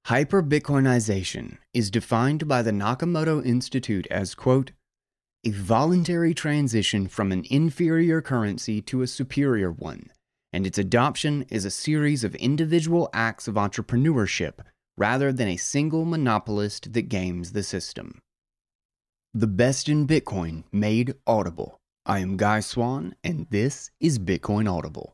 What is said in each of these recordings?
Hyper-Bitcoinization is defined by the Nakamoto Institute as, quote, a voluntary transition from an inferior currency to a superior one, and its adoption is a series of individual acts of entrepreneurship rather than a single monopolist that games the system. The best in Bitcoin made audible. I am Guy Swan, and this is Bitcoin Audible.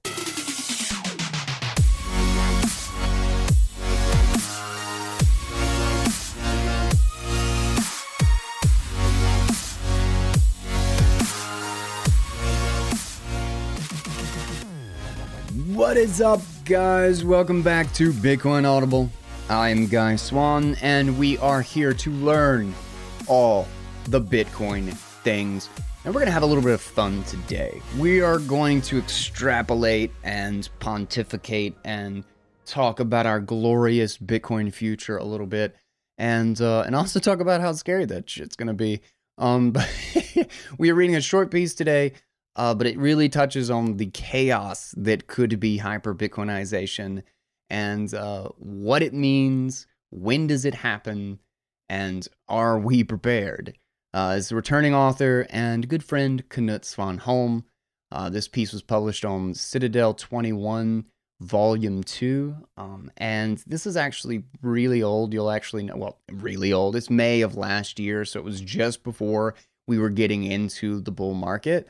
What is up, guys? Welcome back to Bitcoin Audible. I am Guy Swan, and we are here to learn all the Bitcoin things. And we're going to have a little bit of fun today. We are going to extrapolate and pontificate and talk about our glorious Bitcoin future a little bit. And also talk about how scary that shit's going to be. But we are reading a short piece today. But it really touches on the chaos that could be hyper-Bitcoinization and what it means, when does it happen, and are we prepared? As a returning author and good friend Knut Svanholm, this piece was published on Citadel 21, Volume 2, and this is actually really old. You'll actually know, well, really old. It's May of last year, so it was just before we were getting into the bull market.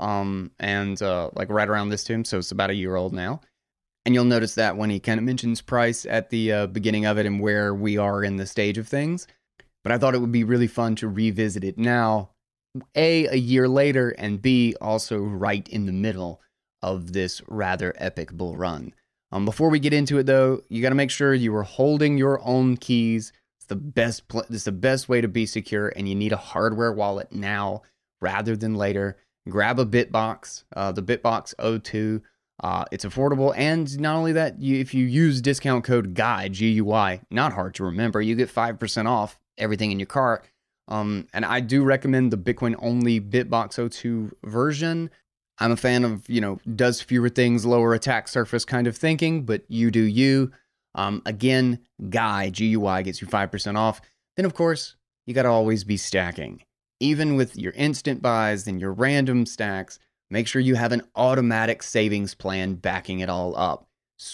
Like right around this time, so it's about a year old now. And you'll notice that when he kind of mentions price at the beginning of it and where we are in the stage of things. But I thought it would be really fun to revisit it now, A, year later, and B, also right in the middle of this rather epic bull run. Before we get into it, though, you got to make sure you are holding your own keys. It's the best way to be secure, and you need a hardware wallet now rather than later. Grab a Bitbox, the Bitbox O2. It's affordable, and not only that, if you use discount code GUY, G-U-Y, not hard to remember, you get 5% off everything in your cart. And I do recommend the Bitcoin-only Bitbox O2 version. I'm a fan of, does fewer things, lower attack surface kind of thinking, but you do you. Again, GUY, G-U-Y, gets you 5% off. Then, of course, you got to always be stacking. Even with your instant buys and your random stacks, make sure you have an automatic savings plan backing it all up.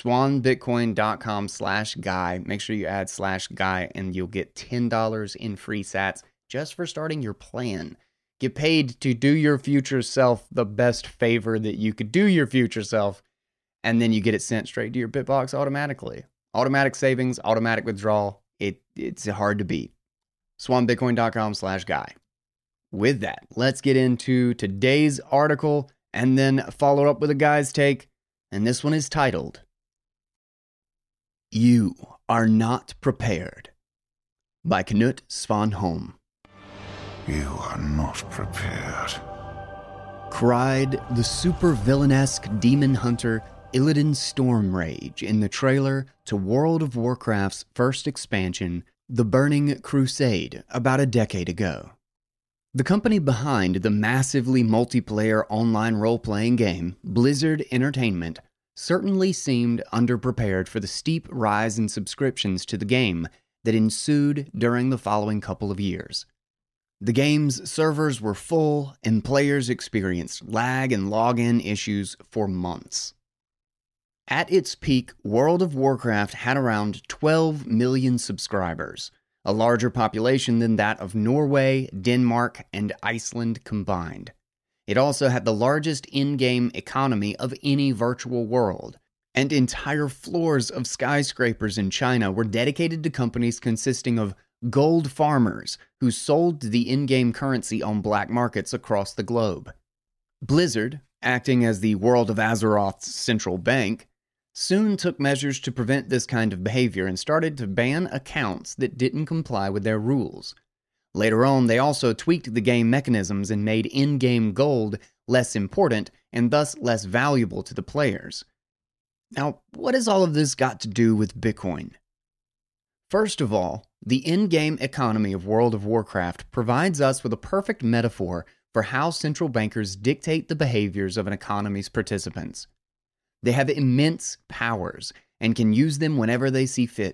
swanbitcoin.com/guy. Make sure you add /guy and you'll get $10 in free sats just for starting your plan. Get paid to do your future self the best favor that you could do your future self, and then you get it sent straight to your Bitbox automatically. Automatic savings, automatic withdrawal. It's hard to beat. swanbitcoin.com/guy. With that, let's get into today's article and then follow up with a guy's take. And this one is titled, You Are Not Prepared, by Knut Svanholm. You are not prepared, cried the super-villainesque demon hunter Illidan Stormrage in the trailer to World of Warcraft's first expansion, The Burning Crusade, about a decade ago. The company behind the massively multiplayer online role-playing game, Blizzard Entertainment, certainly seemed underprepared for the steep rise in subscriptions to the game that ensued during the following couple of years. The game's servers were full, and players experienced lag and login issues for months. At its peak, World of Warcraft had around 12 million subscribers, a larger population than that of Norway, Denmark, and Iceland combined. It also had the largest in-game economy of any virtual world, and entire floors of skyscrapers in China were dedicated to companies consisting of gold farmers who sold the in-game currency on black markets across the globe. Blizzard, acting as the World of Azeroth's central bank, soon took measures to prevent this kind of behavior and started to ban accounts that didn't comply with their rules. Later on, they also tweaked the game mechanisms and made in-game gold less important and thus less valuable to the players. Now, what has all of this got to do with Bitcoin? First of all, the in-game economy of World of Warcraft provides us with a perfect metaphor for how central bankers dictate the behaviors of an economy's participants. They have immense powers and can use them whenever they see fit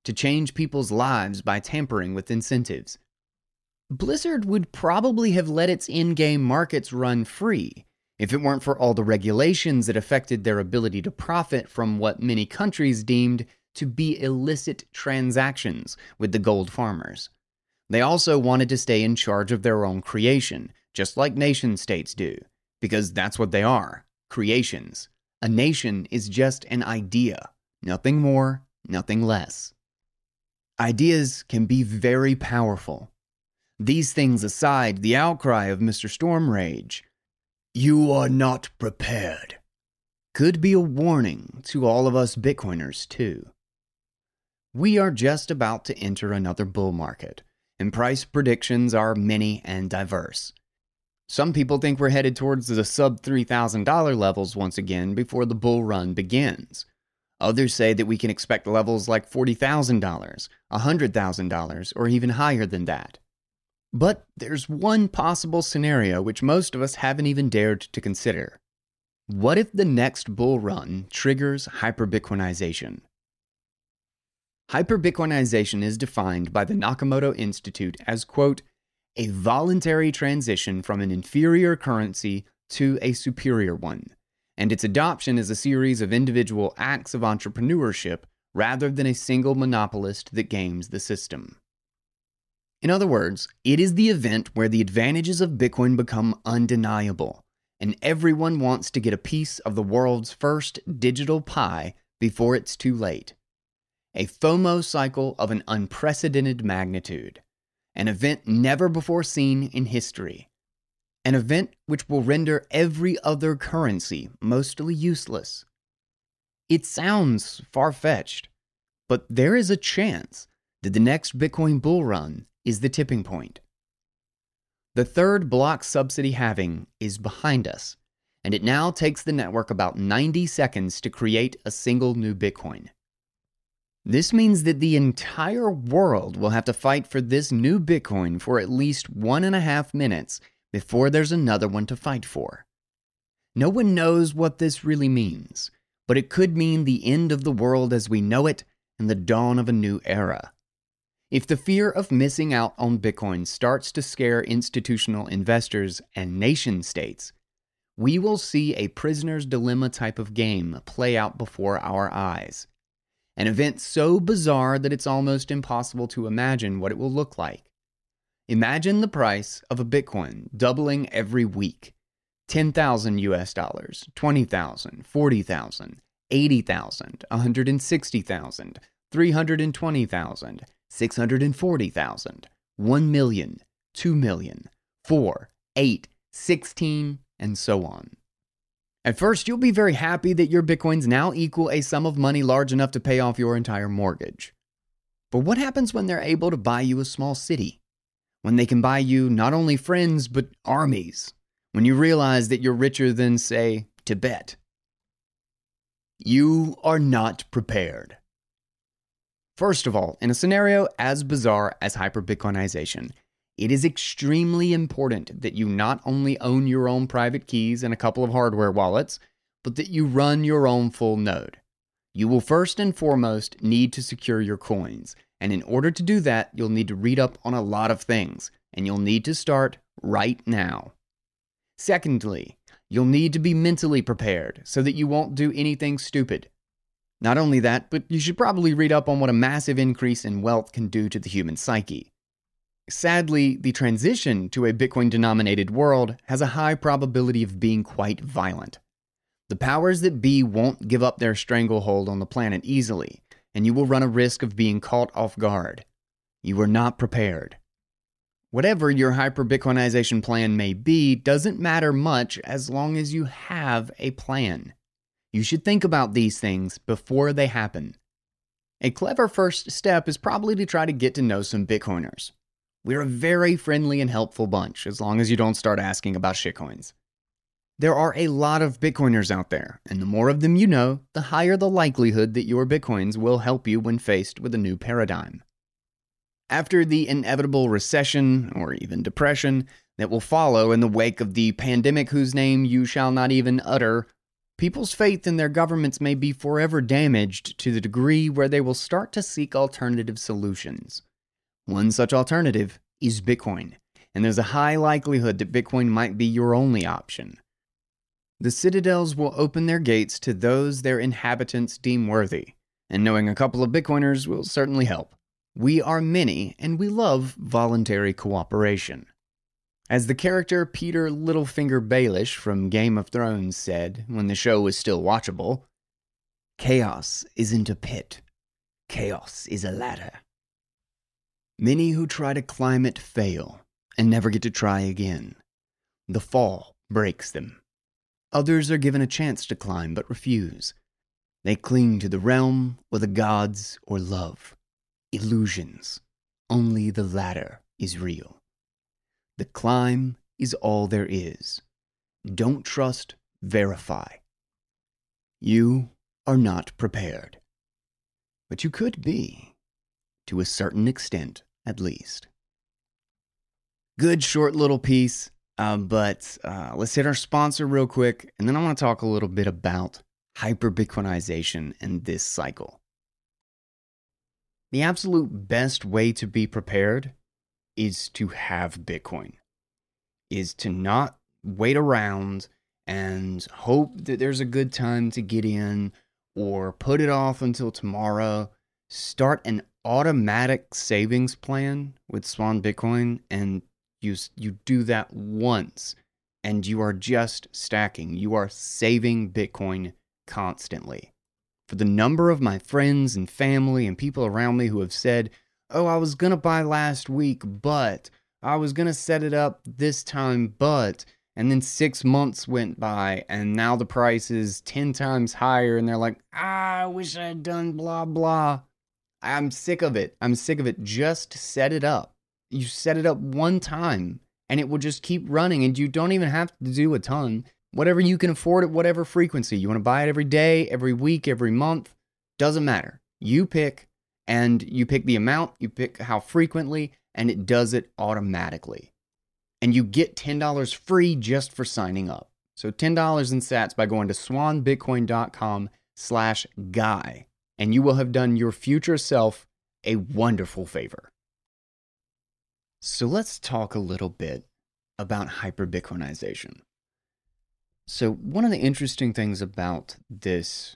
to change people's lives by tampering with incentives. Blizzard would probably have let its in-game markets run free if it weren't for all the regulations that affected their ability to profit from what many countries deemed to be illicit transactions with the gold farmers. They also wanted to stay in charge of their own creation, just like nation-states do, because that's what they are, creations. A nation is just an idea, nothing more, nothing less. Ideas can be very powerful. These things aside, the outcry of Mr. Stormrage, "You are not prepared," could be a warning to all of us Bitcoiners too. We are just about to enter another bull market, and price predictions are many and diverse. Some people think we're headed towards the sub-$3,000 levels once again before the bull run begins. Others say that we can expect levels like $40,000, $100,000, or even higher than that. But there's one possible scenario which most of us haven't even dared to consider. What if the next bull run triggers hyperbitcoinization? Hyperbitcoinization is defined by the Nakamoto Institute as, quote, a voluntary transition from an inferior currency to a superior one, and its adoption is a series of individual acts of entrepreneurship rather than a single monopolist that games the system. In other words, it is the event where the advantages of Bitcoin become undeniable, and everyone wants to get a piece of the world's first digital pie before it's too late. A FOMO cycle of an unprecedented magnitude. An event never before seen in history. An event which will render every other currency mostly useless. It sounds far-fetched, but there is a chance that the next Bitcoin bull run is the tipping point. The third block subsidy halving is behind us, and it now takes the network about 90 seconds to create a single new Bitcoin. This means that the entire world will have to fight for this new Bitcoin for at least 1.5 minutes before there's another one to fight for. No one knows what this really means, but it could mean the end of the world as we know it and the dawn of a new era. If the fear of missing out on Bitcoin starts to scare institutional investors and nation-states, we will see a prisoner's dilemma type of game play out before our eyes. An event so bizarre that it's almost impossible to imagine what it will look like. Imagine the price of a Bitcoin doubling every week. 10,000 US dollars, 20,000, 40,000, 80,000, 160,000, 320,000, 640,000, 1 million, 2 million, 4, 8, 16, and so on. At first, you'll be very happy that your Bitcoins now equal a sum of money large enough to pay off your entire mortgage. But what happens when they're able to buy you a small city? When they can buy you not only friends, but armies? When you realize that you're richer than, say, Tibet? You are not prepared. First of all, in a scenario as bizarre as hyperbitcoinization, it is extremely important that you not only own your own private keys and a couple of hardware wallets, but that you run your own full node. You will first and foremost need to secure your coins, and in order to do that, you'll need to read up on a lot of things, and you'll need to start right now. Secondly, you'll need to be mentally prepared so that you won't do anything stupid. Not only that, but you should probably read up on what a massive increase in wealth can do to the human psyche. Sadly, the transition to a Bitcoin-denominated world has a high probability of being quite violent. The powers that be won't give up their stranglehold on the planet easily, and you will run a risk of being caught off guard. You are not prepared. Whatever your hyper-Bitcoinization plan may be doesn't matter much as long as you have a plan. You should think about these things before they happen. A clever first step is probably to try to get to know some Bitcoiners. We're a very friendly and helpful bunch, as long as you don't start asking about shitcoins. There are a lot of Bitcoiners out there, and the more of them you know, the higher the likelihood that your Bitcoins will help you when faced with a new paradigm. After the inevitable recession, or even depression, that will follow in the wake of the pandemic whose name you shall not even utter, people's faith in their governments may be forever damaged to the degree where they will start to seek alternative solutions. One such alternative is Bitcoin, and there's a high likelihood that Bitcoin might be your only option. The citadels will open their gates to those their inhabitants deem worthy, and knowing a couple of Bitcoiners will certainly help. We are many, and we love voluntary cooperation. As the character Peter Littlefinger Baelish from Game of Thrones said when the show was still watchable, "Chaos isn't a pit. Chaos is a ladder. Many who try to climb it fail and never get to try again. The fall breaks them. Others are given a chance to climb but refuse. They cling to the realm or the gods or love. Illusions. Only the latter is real. The climb is all there is. Don't trust, verify. You are not prepared. But you could be, to a certain extent at least." Good short little piece, but let's hit our sponsor real quick, and then I want to talk a little bit about hyper-Bitcoinization and this cycle. The absolute best way to be prepared is to have Bitcoin, is to not wait around and hope that there's a good time to get in or put it off until tomorrow. Start an automatic savings plan with Swan Bitcoin, and you do that once and you are just stacking. You are saving Bitcoin constantly. For the number of my friends and family and people around me who have said, "Oh, I was going to buy last week, but I was going to set it up this time, but," and then 6 months went by and now the price is 10 times higher and they're like, "I wish I had done blah, blah." I'm sick of it. Just set it up. You set it up one time and it will just keep running, and you don't even have to do a ton. Whatever you can afford at whatever frequency. You want to buy it every day, every week, every month. Doesn't matter. You pick, and you pick the amount, you pick how frequently, and it does it automatically. And you get $10 free just for signing up. So $10 in sats by going to swanbitcoin.com/guy, and you will have done your future self a wonderful favor. So let's talk a little bit about hyper-Bitcoinization. So one of the interesting things about this,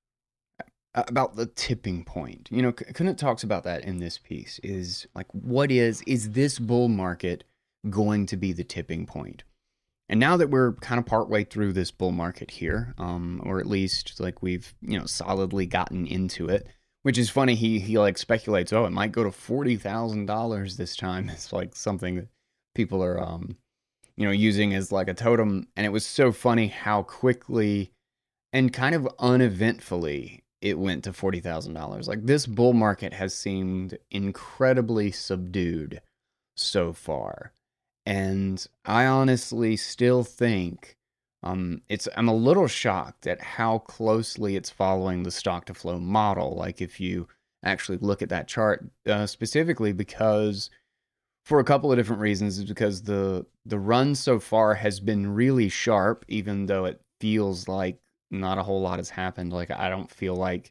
about the tipping point, Knut talks about that in this piece, is like, what is this bull market going to be the tipping point? And now that we're kind of partway through this bull market here, or at least like we've, solidly gotten into it, which is funny. He like speculates, oh, it might go to $40,000 this time. It's like something that people are, using as like a totem. And it was so funny how quickly and kind of uneventfully it went to $40,000. Like, this bull market has seemed incredibly subdued so far. And I honestly still think I'm a little shocked at how closely it's following the stock to flow model. Like, if you actually look at that chart, specifically because for a couple of different reasons, is because the run so far has been really sharp, even though it feels like not a whole lot has happened. Like, I don't feel like,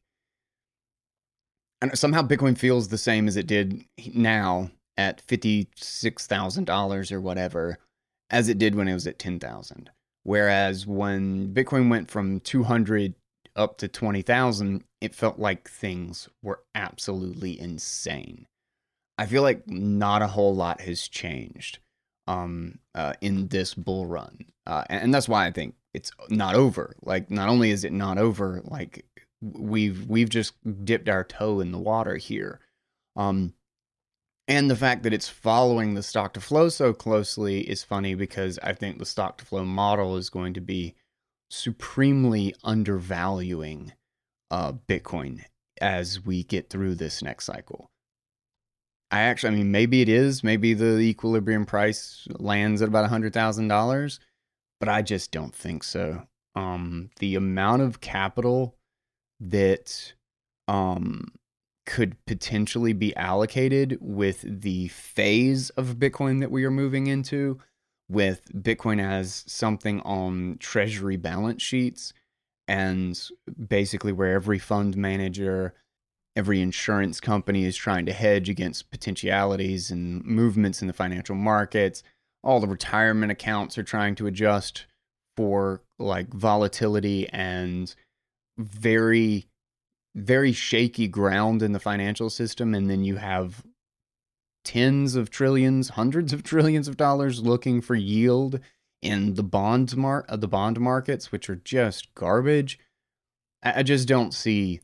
and somehow Bitcoin feels the same as it did now at $56,000 or whatever as it did when it was at 10,000. Whereas when Bitcoin went from 200 up to 20,000, it felt like things were absolutely insane. I feel like not a whole lot has changed in this bull run. And that's why I think it's not over. Like, not only is it not over, like, we've just dipped our toe in the water here. And the fact that it's following the stock to flow so closely is funny, because I think the stock to flow model is going to be supremely undervaluing Bitcoin as we get through this next cycle. I mean, maybe it is. Maybe the equilibrium price lands at about $100,000, but I just don't think so. The amount of capital that could potentially be allocated with the phase of Bitcoin that we are moving into, with Bitcoin as something on treasury balance sheets, and basically where every fund manager, every insurance company is trying to hedge against potentialities and movements in the financial markets. All the retirement accounts are trying to adjust for like volatility and very, very shaky ground in the financial system. And then you have tens of trillions, hundreds of trillions of dollars looking for yield in the bond markets, which are just garbage. I just don't see.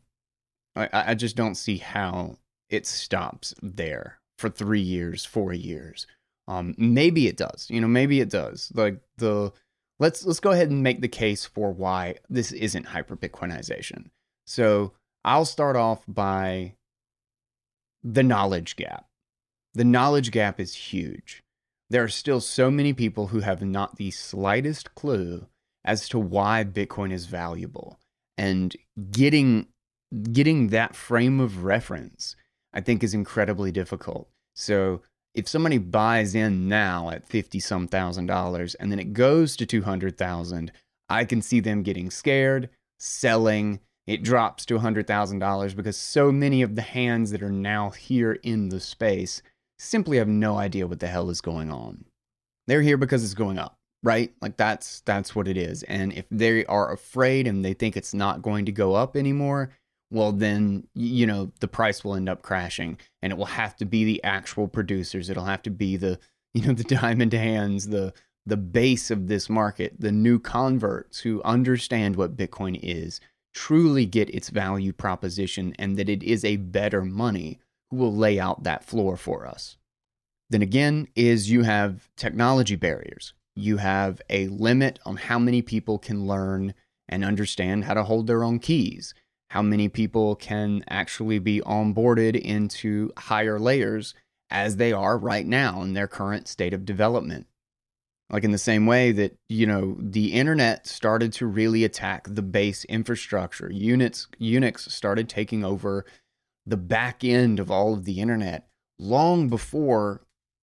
I just don't see how it stops there for 3 years, 4 years. Maybe it does. Maybe it does. Like let's go ahead and make the case for why this isn't hyper Bitcoinization. So I'll start off by the knowledge gap. The knowledge gap is huge. There are still so many people who have not the slightest clue as to why Bitcoin is valuable. And getting that frame of reference, I think, is incredibly difficult. So if somebody buys in now at $50-some thousand and then it goes to 200,000, I can see them getting scared, selling. It drops to $100,000 because so many of the hands that are now here in the space simply have no idea what the hell is going on. They're here because it's going up, right? Like that's what it is. And if they are afraid and they think it's not going to go up anymore, well then, the price will end up crashing, and it will have to be the actual producers. It'll have to be the diamond hands, the base of this market, the new converts who understand what Bitcoin is, truly get its value proposition and that it is a better money, who will lay out that floor for us. Then again is you have technology barriers. You have a limit on how many people can learn and understand how to hold their own keys. How many people can actually be onboarded into higher layers as they are right now in their current state of development. Like in the same way that, the internet started to really attack the base infrastructure. Unix started taking over the back end of all of the internet long before,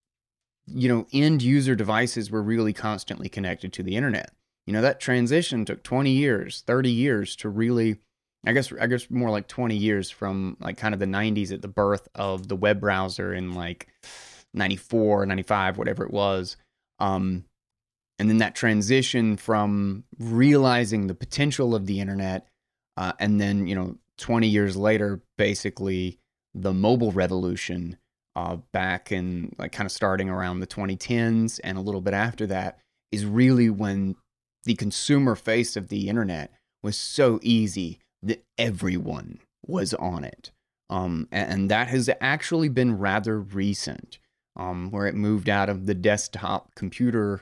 end user devices were really constantly connected to the internet. That transition took 20 years, 30 years to really, I guess more like 20 years from like kind of the 90s at the birth of the web browser in like 94, 95, whatever it was. And then that transition from realizing the potential of the internet, and then, 20 years later, basically the mobile revolution, back in like kind of starting around the 2010s and a little bit after that, is really when the consumer face of the internet was so easy that everyone was on it. And that has actually been rather recent, where it moved out of the desktop computer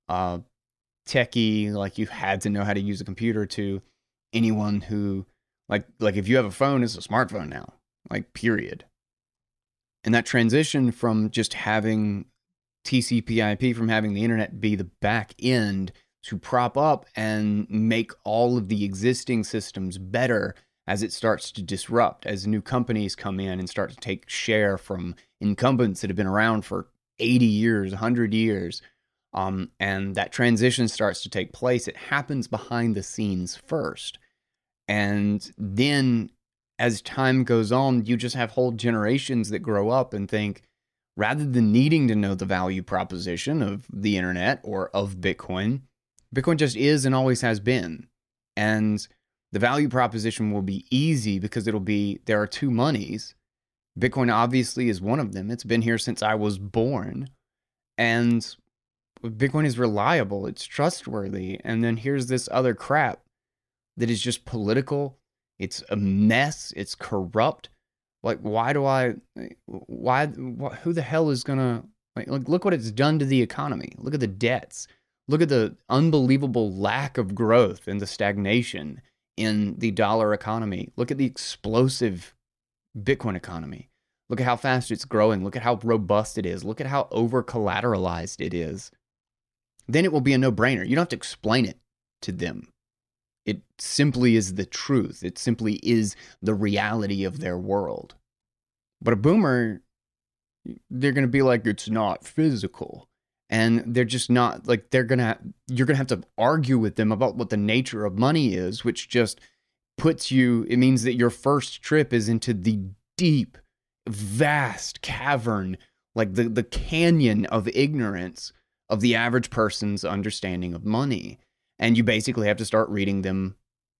techie, like you had to know how to use a computer, to anyone who like if you have a phone, it's a smartphone now, like period. And that transition from just having TCP/IP, from having the internet be the back end to prop up and make all of the existing systems better as it starts to disrupt, as new companies come in and start to take share from incumbents that have been around for 80 years, 100 years. And that transition starts to take place. It happens behind the scenes first. And then as time goes on, you just have whole generations that grow up and think, rather than needing to know the value proposition of the internet or of Bitcoin, Bitcoin just is and always has been. And the value proposition will be easy because there are two monies. Bitcoin obviously is one of them. It's been here since I was born. And Bitcoin is reliable. It's trustworthy. And then here's this other crap that is just political. It's a mess. It's corrupt. Like, who the hell is gonna, look what it's done to the economy. Look at the debts. Look at the unbelievable lack of growth and the stagnation in the dollar economy. Look at the explosive Bitcoin economy. Look at how fast it's growing. Look at how robust it is. Look at how over-collateralized it is. Then it will be a no-brainer. You don't have to explain it to them. It simply is the truth. It simply is the reality of their world. But a boomer, they're going to be like, it's not physical. And they're just not like you're gonna have to argue with them about what the nature of money is, which just it means that your first trip is into the deep, vast cavern, like the canyon of ignorance of the average person's understanding of money. And you basically have to start reading them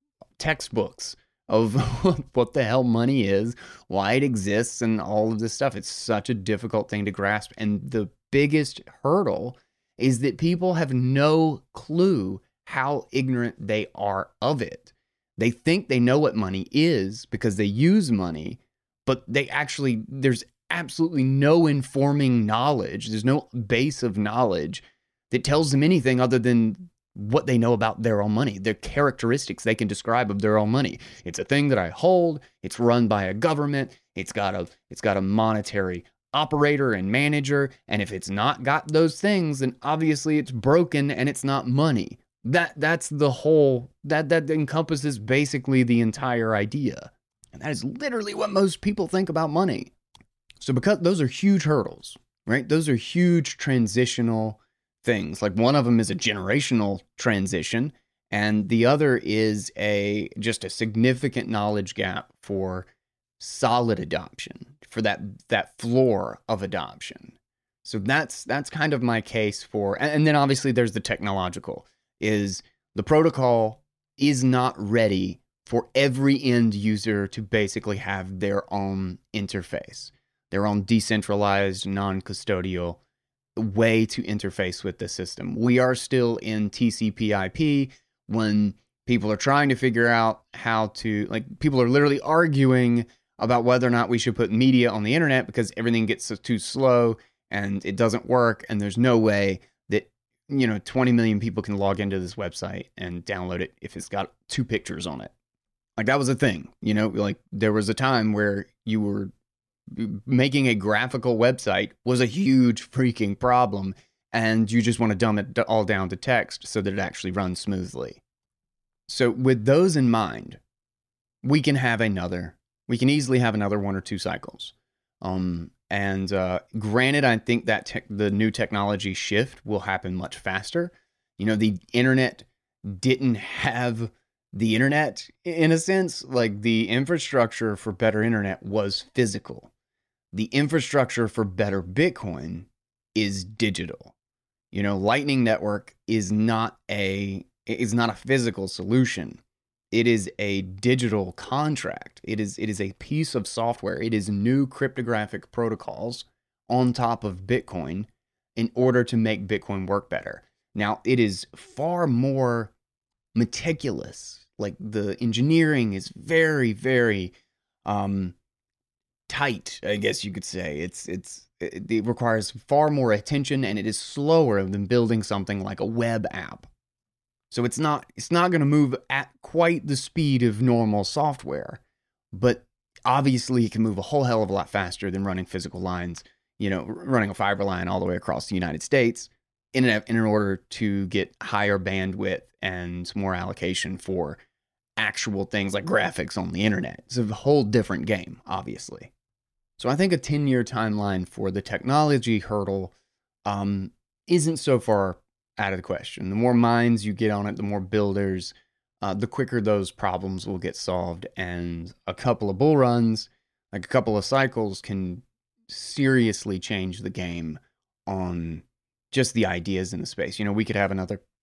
textbooks of what the hell money is, why it exists, and all of this stuff. It's such a difficult thing to grasp. And the biggest hurdle is that people have no clue how ignorant they are of it. They think they know what money is because they use money, but there's absolutely no informing knowledge. There's no base of knowledge that tells them anything other than what they know about their own money, their characteristics they can describe of their own money. It's a thing that I hold. It's run by a government. It's got a monetary operator and manager. And if it's not got those things, then obviously it's broken and it's not money. That's the whole, that encompasses basically the entire idea. And that is literally what most people think about money. So because those are huge hurdles, right? Those are huge transitional things. Like one of them is a generational transition, and the other is just a significant knowledge gap for solid adoption, for that floor of adoption. So that's kind of my case for, and then obviously there's the technological, is the protocol is not ready for every end user to basically have their own interface, their own decentralized, non-custodial way to interface with the system. We are still in TCP/IP when people are trying to figure out how to, like, people are literally arguing about whether or not we should put media on the internet because everything gets too slow and it doesn't work, and there's no way that 20 million people can log into this website and download it if it's got 2 pictures on it. Like, that was a thing, like there was a time where you were making a graphical website was a huge freaking problem, and you just want to dumb it all down to text so that it actually runs smoothly. So with those in mind, we can easily have another 1 or 2 cycles. Granted, I think that the new technology shift will happen much faster. The internet didn't have the internet in a sense. Like, the infrastructure for better internet was physical. The infrastructure for better Bitcoin is digital. Lightning Network is not a physical solution. It is a digital contract. It is a piece of software. It is new cryptographic protocols on top of Bitcoin in order to make Bitcoin work better. Now, it is far more meticulous. Like, the engineering is very, very tight, I guess you could say. It requires far more attention, and it is slower than building something like a web app. So it's not going to move at quite the speed of normal software, but obviously it can move a whole hell of a lot faster than running physical lines, running a fiber line all the way across the United States in order to get higher bandwidth and more allocation for actual things like graphics on the internet. It's a whole different game, obviously. So I think a 10-year timeline for the technology hurdle isn't so far out of the question. The more minds you get on it, the more builders, the quicker those problems will get solved. And a couple of bull runs, like a couple of cycles, can seriously change the game on just the ideas in the space. We could have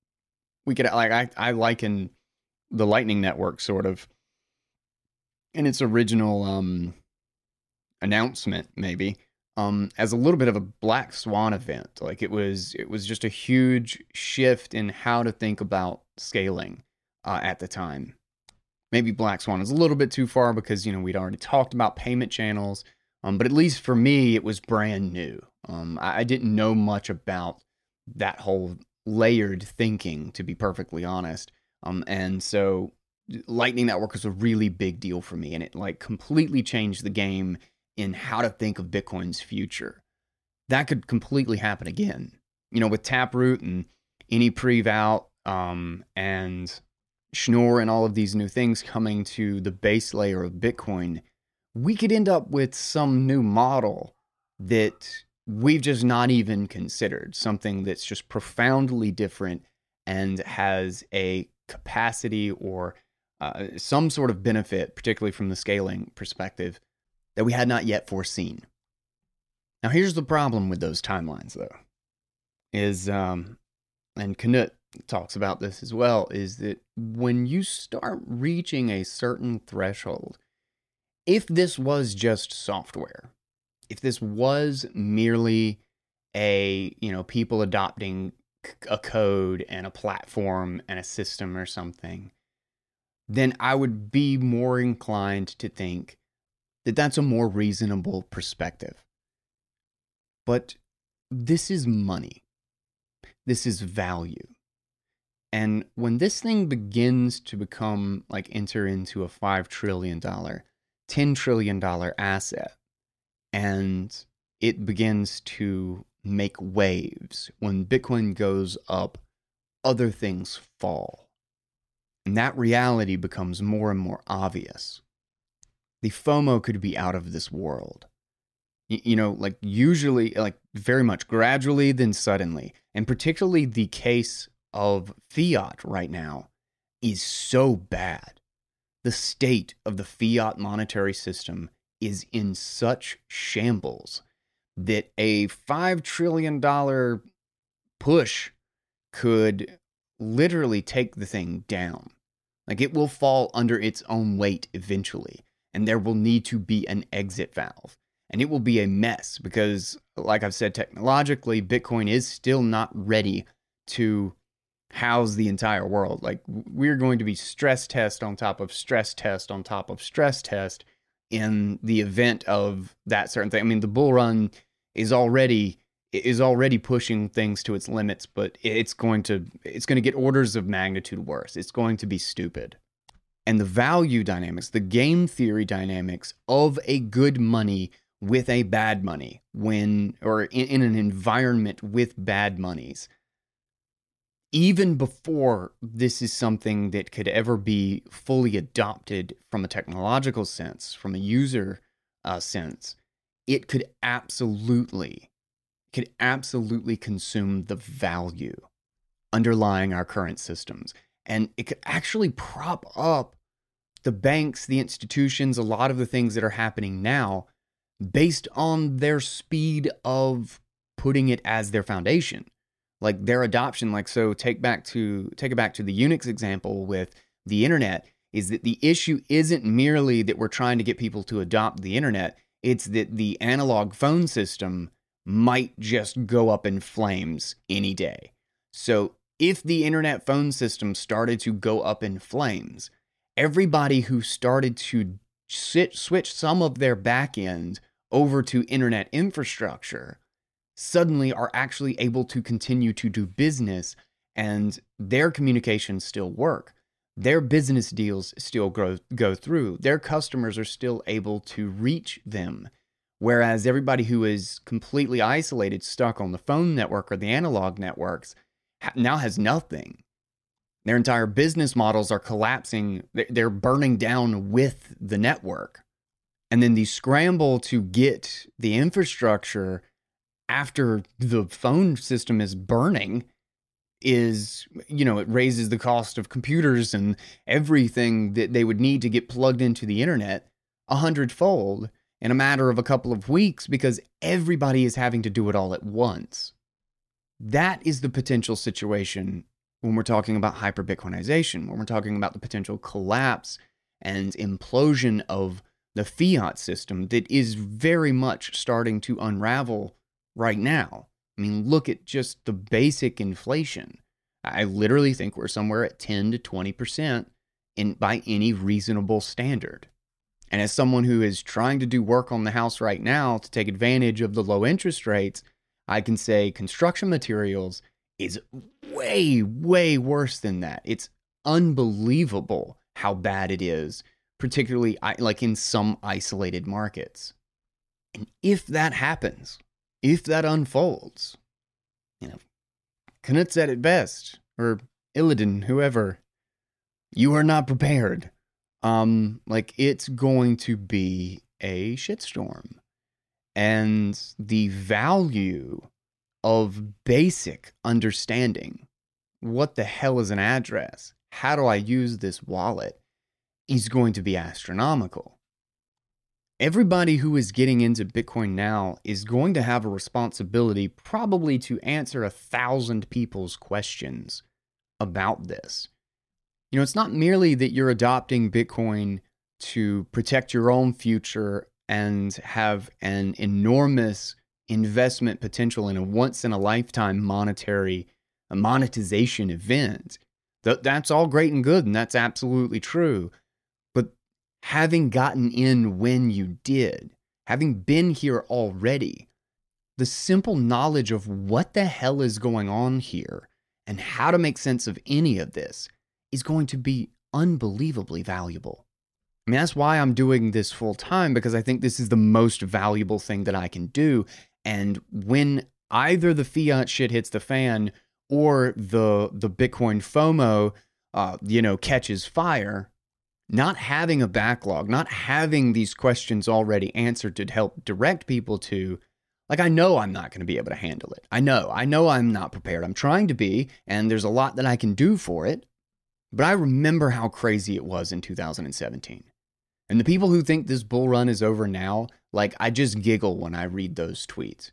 I liken the Lightning Network sort of in its original announcement, maybe, as a little bit of a black swan event. Like, it was just a huge shift in how to think about scaling at the time. Maybe black swan is a little bit too far because, we'd already talked about payment channels, but at least for me, it was brand new. I didn't know much about that whole layered thinking, to be perfectly honest. And so Lightning Network was a really big deal for me, and it completely changed the game in how to think of Bitcoin's future. That could completely happen again. With Taproot and AnyPrev out, and Schnorr and all of these new things coming to the base layer of Bitcoin, we could end up with some new model that we've just not even considered something that's just profoundly different and has a capacity or some sort of benefit, particularly from the scaling perspective, that we had not yet foreseen. Now, here's the problem with those timelines, though, is, and Knut talks about this as well, is that when you start reaching a certain threshold, if this was just software, if this was merely people adopting a code and a platform and a system or something, then I would be more inclined to think that that's a more reasonable perspective. But this is money. This is value. And when this thing begins to become enter into a $5 trillion, $10 trillion asset, and it begins to make waves, when Bitcoin goes up, other things fall. And that reality becomes more and more obvious. The FOMO could be out of this world. Usually, very much gradually, then suddenly. And particularly the case of fiat right now is so bad. The state of the fiat monetary system is in such shambles that a $5 trillion push could literally take the thing down. It will fall under its own weight eventually, and there will need to be an exit valve. And it will be a mess because, like I've said, technologically, Bitcoin is still not ready to house the entire world. We're going to be stress test on top of stress test on top of stress test in the event of that certain thing. I mean, the bull run is already pushing things to its limits, but it's going to get orders of magnitude worse. It's going to be stupid. And the value dynamics, the game theory dynamics of a good money with a bad money, in an environment with bad monies, even before this is something that could ever be fully adopted from a technological sense, from a user sense, it could absolutely consume the value underlying our current systems. And it could actually prop up the banks, the institutions, a lot of the things that are happening now based on their speed of putting it as their foundation. Their adoption, so take it back to the Unix example with the internet, is that the issue isn't merely that we're trying to get people to adopt the internet, it's that the analog phone system might just go up in flames any day. So if the internet phone system started to go up in flames, everybody who started to switch some of their back end over to internet infrastructure suddenly are actually able to continue to do business, and their communications still work. Their business deals still go through. Their customers are still able to reach them. Whereas everybody who is completely isolated, stuck on the phone network or the analog networks, now has nothing. Their entire business models are collapsing. They're burning down with the network. And then the scramble to get the infrastructure after the phone system is burning is, it raises the cost of computers and everything that they would need to get plugged into the internet 100-fold in a matter of a couple of weeks because everybody is having to do it all at once. That is the potential situation when we're talking about hyper-Bitcoinization, when we're talking about the potential collapse and implosion of the fiat system that is very much starting to unravel right now. I mean, look at just the basic inflation. I literally think we're somewhere at 10 to 20% by any reasonable standard. And as someone who is trying to do work on the house right now to take advantage of the low interest rates, I can say construction materials is way, way worse than that. It's unbelievable how bad it is, particularly in some isolated markets. And if that happens, if that unfolds, Knut said it best, or Illidan, whoever, you are not prepared. It's going to be a shitstorm. and the value of basic understanding. What the hell is an address? How do I use this wallet? Is going to be astronomical. Everybody who is getting into Bitcoin now is going to have a responsibility probably to answer 1,000 people's questions about this. You know, it's not merely that you're adopting Bitcoin to protect your own future and have an enormous investment potential in a once-in-a-lifetime monetization event. That's all great and good, and that's absolutely true. But having gotten in when you did, having been here already, the simple knowledge of what the hell is going on here and how to make sense of any of this is going to be unbelievably valuable. I mean, that's why I'm doing this full time, because I think this is the most valuable thing that I can do. And when either the fiat shit hits the fan or the Bitcoin FOMO, catches fire, not having a backlog, not having these questions already answered to help direct people to, like, I know I'm not going to be able to handle it. I know I'm not prepared. I'm trying to be, and there's a lot that I can do for it. But I remember how crazy it was in 2017. And the people who think this bull run is over now, like, I just giggle when I read those tweets.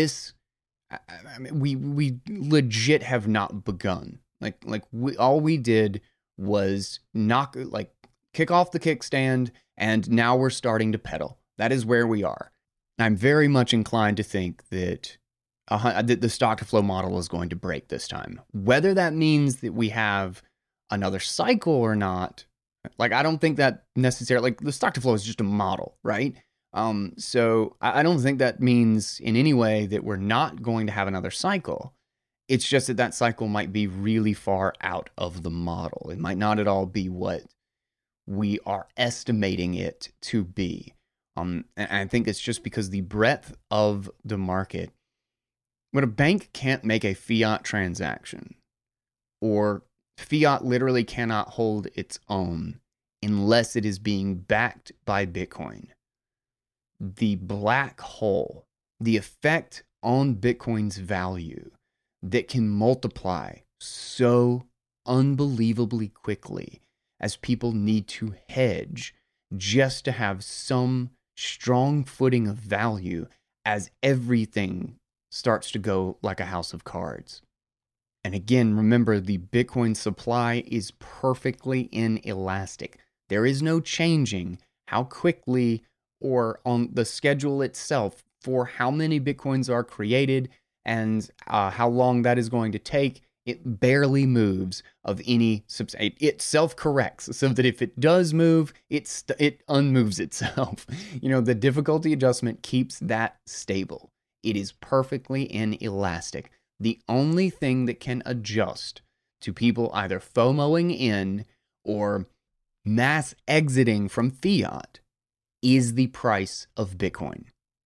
I mean, we legit have not begun. All we did was kick off the kickstand, and now we're starting to pedal. That is where we are. I'm very much inclined to think that the stock to flow model is going to break this time. Whether that means that we have another cycle or not, like, I don't think that necessarily, like, the stock to flow is just a model, right? So I don't think that means in any way that we're not going to have another cycle. It's just that cycle might be really far out of the model. It might not at all be what we are estimating it to be. And I think it's just because the breadth of the market, when a bank can't make a fiat transaction, or fiat literally cannot hold its own unless it is being backed by Bitcoin, the black hole, the effect on Bitcoin's value that can multiply so unbelievably quickly as people need to hedge just to have some strong footing of value as everything starts to go like a house of cards. And again, remember, the Bitcoin supply is perfectly inelastic. There is no changing how quickly or on the schedule itself for how many Bitcoins are created and how long that is going to take. It barely moves of any substance. It self-corrects so that if it does move, it unmoves itself. The difficulty adjustment keeps that stable. It is perfectly inelastic. The only thing that can adjust to people either FOMOing in or mass exiting from fiat is the price of Bitcoin.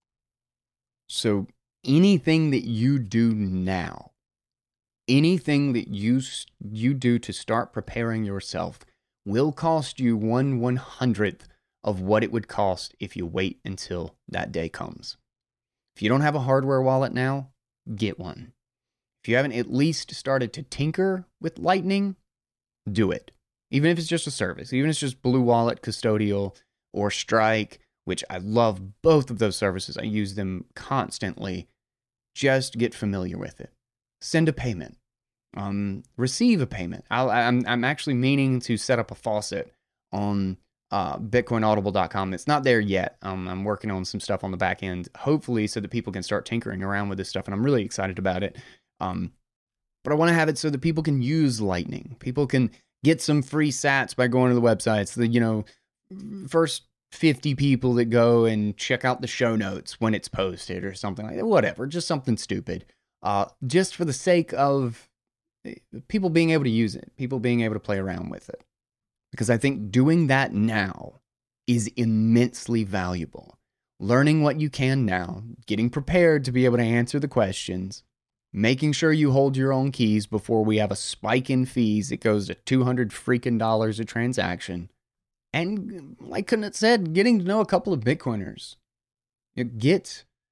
So anything that you do now, anything that you do to start preparing yourself will cost you 1/100th of what it would cost if you wait until that day comes. If you don't have a hardware wallet now, get one. If you haven't at least started to tinker with Lightning, do it. Even if it's just a service, even if it's just Blue Wallet, Custodial, or Strike, which I love both of those services. I use them constantly. Just get familiar with it. Send a payment. Receive a payment. I'm actually meaning to set up a faucet on BitcoinAudible.com. It's not there yet. I'm working on some stuff on the back end, hopefully, so that people can start tinkering around with this stuff, and I'm really excited about it. But I want to have it so that people can use Lightning. People can get some free sats by going to the websites. The first 50 people that go and check out the show notes when it's posted or something like that. Whatever, just something stupid. Just for the sake of people being able to use it, people being able to play around with it. Because I think doing that now is immensely valuable. Learning what you can now, getting prepared to be able to answer the questions, making sure you hold your own keys before we have a spike in fees that goes to $200 freaking a transaction. And like Knut said, getting to know a couple of Bitcoiners. Get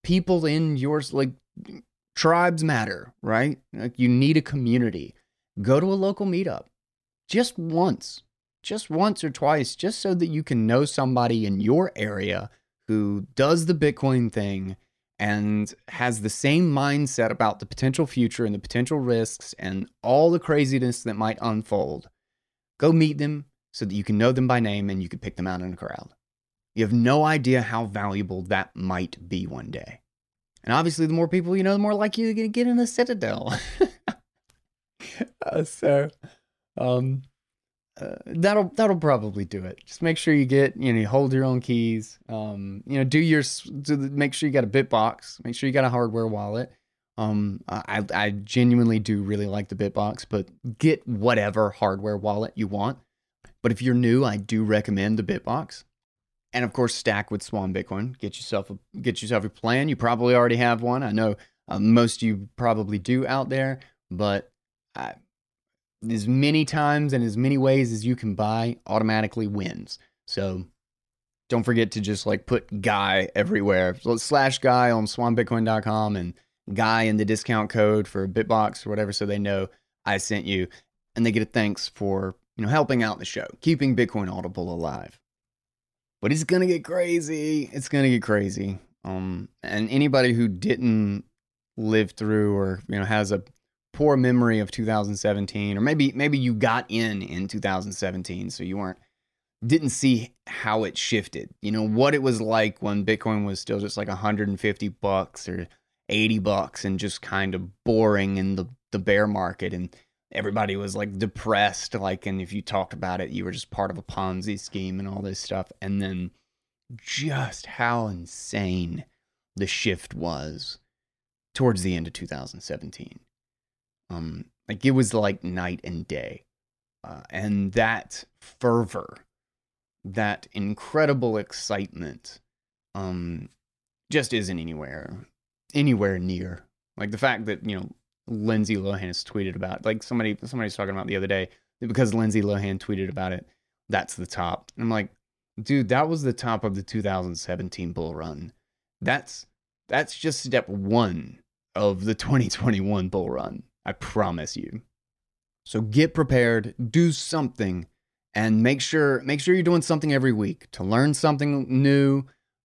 people in yours, like tribes matter, right? Like you need a community. Go to a local meetup just once or twice, just so that you can know somebody in your area who does the Bitcoin thing and has the same mindset about the potential future and the potential risks and all the craziness that might unfold. Go meet them so that you can know them by name and you can pick them out in a crowd. You have no idea how valuable that might be one day. And obviously, the more people you know, the more likely you're going to get in a citadel. That'll probably do it. Just make sure you hold your own keys. Make sure you got a Bitbox. Make sure you got a hardware wallet. I genuinely do really like the Bitbox, but get whatever hardware wallet you want. But if you're new, I do recommend the Bitbox. And of course, stack with Swan Bitcoin. Get yourself a plan. You probably already have one. I know most of you probably do out there, but as many times and as many ways as you can buy automatically wins. So don't forget to just put Guy everywhere. So /Guy on swanbitcoin.com and Guy in the discount code for Bitbox or whatever, so they know I sent you, and they get a thanks for helping out the show, keeping Bitcoin Audible alive. But it's gonna get crazy. It's gonna get crazy. And anybody who didn't live through or has a poor memory of 2017, or maybe you got in 2017, so you didn't see how it shifted. What it was like when Bitcoin was still just like $150 or $80 and just kind of boring in the bear market, and everybody was depressed, and if you talked about it, you were just part of a Ponzi scheme and all this stuff. And then just how insane the shift was towards the end of 2017. It was like night and day. And that fervor, that incredible excitement, just isn't anywhere near. The fact that, Lindsay Lohan has tweeted about it. Somebody's talking about the other day that because Lindsay Lohan tweeted about it, that's the top. And I'm like, dude, that was the top of the 2017 bull run. That's just step one of the 2021 bull run. I promise you. So get prepared, do something, and make sure you're doing something every week to learn something new.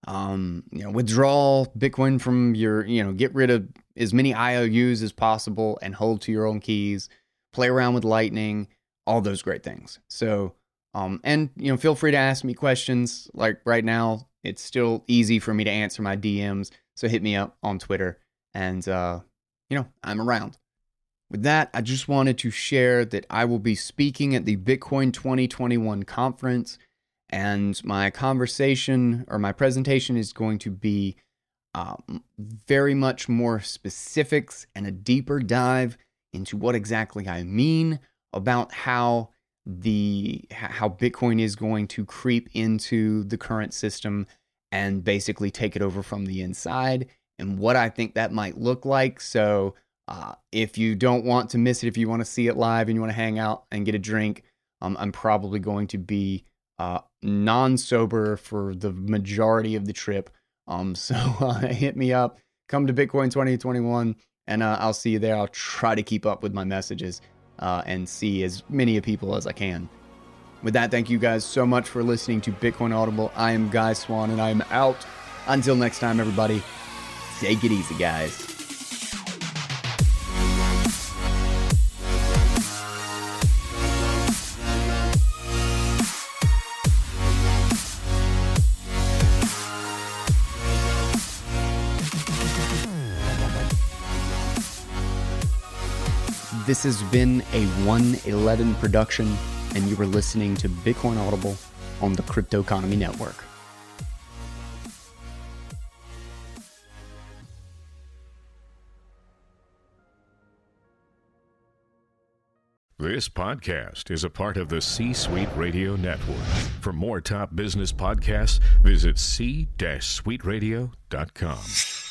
Withdraw Bitcoin from your, get rid of as many IOUs as possible and hold to your own keys, play around with Lightning, all those great things. So, feel free to ask me questions. Like right now, it's still easy for me to answer my DMs. So hit me up on Twitter and, I'm around. With that, I just wanted to share that I will be speaking at the Bitcoin 2021 conference. And my conversation or my presentation is going to be very much more specifics and a deeper dive into what exactly I mean about how Bitcoin is going to creep into the current system and basically take it over from the inside, and what I think that might look like. So if you don't want to miss it, if you want to see it live and you want to hang out and get a drink, I'm probably going to be non-sober for the majority of the trip. So hit me up, come to Bitcoin 2021, and I'll see you there. I'll try to keep up with my messages and see as many people as I can. With that, thank you guys so much for listening to Bitcoin Audible. I am Guy Swan, and I am out. Until next time, everybody, take it easy, guys. This has been a 111 production, and you were listening to Bitcoin Audible on the Crypto Economy Network. This podcast is a part of the C-Suite Radio Network. For more top business podcasts, visit c-suiteradio.com.